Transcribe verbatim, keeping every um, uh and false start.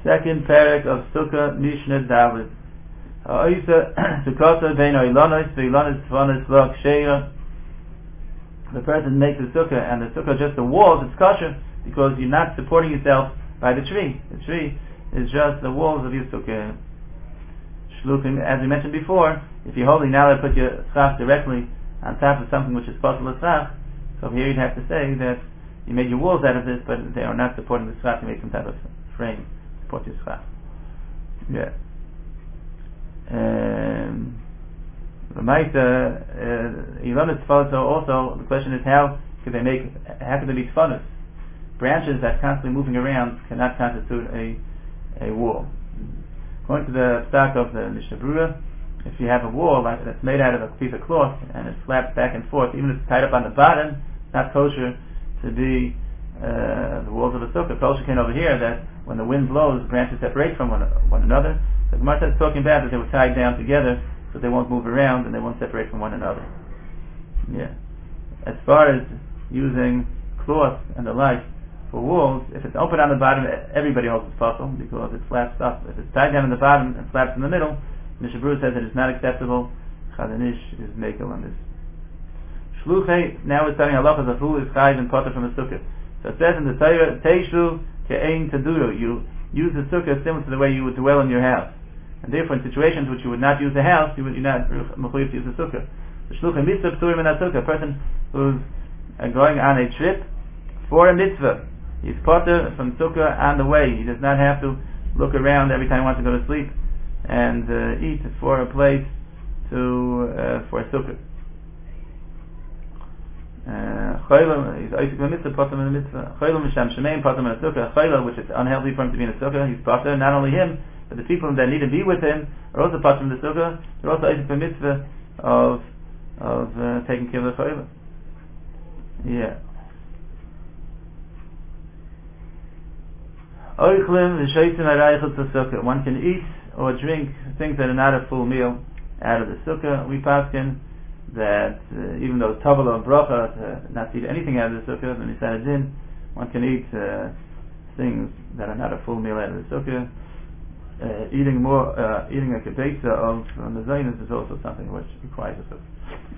Second parak of Sukkah Mishnah David. Ha'isa Sukkata bein Oilanos ve'Ilanos Tvanos Lo Ksheya. The person makes a sukkah and the sukkah just the walls. It's kosher because you're not supporting yourself by the tree. The tree is just the walls of your sukkah. Shluchim, as we mentioned before, if you're holding now to put your schach directly on top of something which is possible schach, so here you'd have to say that you made your walls out of this, but they are not supporting the schach. You made some type of frame to support your schach. Yeah. Um, the Maita, Ilonis Tfanos. Also, the question is how could they make? How could they be Tfanos? Branches that constantly moving around cannot constitute a a wall. According to the stock of the Mishnah Berurah, if you have a wall like, that's made out of a piece of cloth and it flaps back and forth, even if it's tied up on the bottom, it's not kosher to be uh, the walls of a sukkah. Kosher came over here that when the wind blows, branches separate from one, one another. So the Gemara is talking about that they were tied down together so they won't move around and they won't separate from one another. Yeah. As far as using cloth and the like for walls, if it's open on the bottom, everybody holds it's possible because it flaps up. If it's tied down in the bottom and flaps in the middle, Mishnah Berurah says that it's not acceptable. Chazanish is makel on this. Shluchei, now we're studying halachas of who is chayiv and potter from a sukkah. So it says in the Torah, Teishu ke'ein taduru. You use the sukkah similar to the way you would dwell in your house. And therefore, in situations which you would not use the house, you would you're not mechuyev to use the sukkah. The shluchei mitzvah p'turim in a sukkah. A person who's uh, going on a trip for a mitzvah, he's potter from sukkah on the way. He does not have to look around every time he wants to go to sleep and uh, eat for a place to uh, for a sukkah. Chayla, he's Isaac the mitzvah, potter in the mitzvah. Chayla misham shemein potter in a sukkah. Chayla, which is unhealthy for him to be in a sukkah, he's potter. Not only him, but the people that need to be with him are also potter in the sukkah. They're also Isaac the mitzvah of of uh, taking care of the chayla. Yeah. One can eat or drink things that are not a full meal out of the sukkah. We paskin that uh, even though tavala and bracha uh, not to eat anything out of the sukkah, when you said it in, one can eat uh, things that are not a full meal out of the sukkah. Uh, eating more, uh, eating a kibetza of uh, mezainis is also something which requires a sukkah.